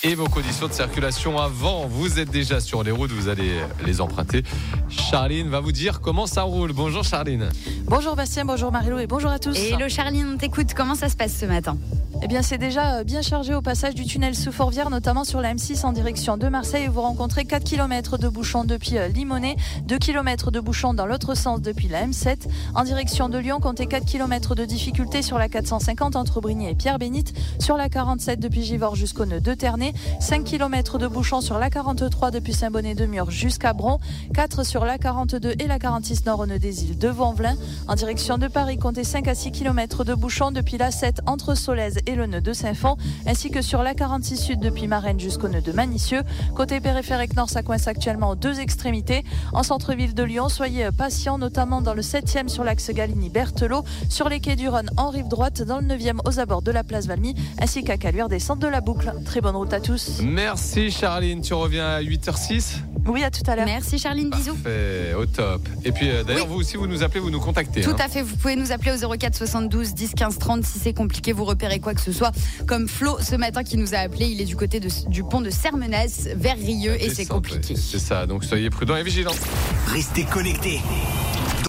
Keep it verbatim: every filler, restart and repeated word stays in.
et vos conditions de circulation avant. Vous êtes déjà sur les routes, vous allez les emprunter. Charline va vous dire comment ça roule. Bonjour Charline. Bonjour Bastien, bonjour Marie-Lou et bonjour à tous. Et hello Charline, on t'écoute. Comment ça se passe ce matin ? Eh bien, c'est déjà bien chargé au passage du tunnel sous Fourvière, notamment sur la M six en direction de Marseille. Vous rencontrez quatre kilomètres de bouchons depuis Limonest, deux kilomètres de bouchons dans l'autre sens depuis la M sept. En direction de Lyon, comptez quatre kilomètres de difficulté sur la quatre cent cinquante entre Brigny et Pierre-Bénite, sur la quarante-sept depuis Givors jusqu'au nœud de Ternay, cinq kilomètres de bouchons sur la quarante-trois depuis Saint-Bonnet-de-Mur jusqu'à Bron, quatre sur la quarante-deux et la quarante-six nord au nœud des îles de Vanvelin. En direction de Paris, comptez cinq à six kilomètres de bouchons depuis la sept entre Solèze et le nœud de Saint-Fond, ainsi que sur la quarante-six sud depuis Marennes jusqu'au nœud de Manicieux. Côté périphérique nord, ça coince actuellement aux deux extrémités. En centre-ville de Lyon, soyez patients, notamment dans le septième sur l'axe Galigny-Berthelot, sur les quais du Rhône en rive droite, dans le neuvième aux abords de la place Valmy, ainsi qu'à Caluire des centres de la Boucle. Très bonne route à tous. Merci Charline, tu reviens à huit heures six. Oui, à tout à l'heure. Merci Charline, bisous. Parfait, au top. Et puis euh, d'ailleurs, Oui. vous aussi, vous nous appelez, vous nous contactez. Tout hein. à fait, vous pouvez nous appeler au zéro quatre soixante-douze dix quinze trente si c'est compliqué, vous repérez quoi que ce soit. Comme Flo ce matin qui nous a appelé, il est du côté de, du pont de Sermenès vers Rieux et c'est Descente, compliqué. ouais. C'est ça, donc soyez prudents et vigilants. Restez connectés.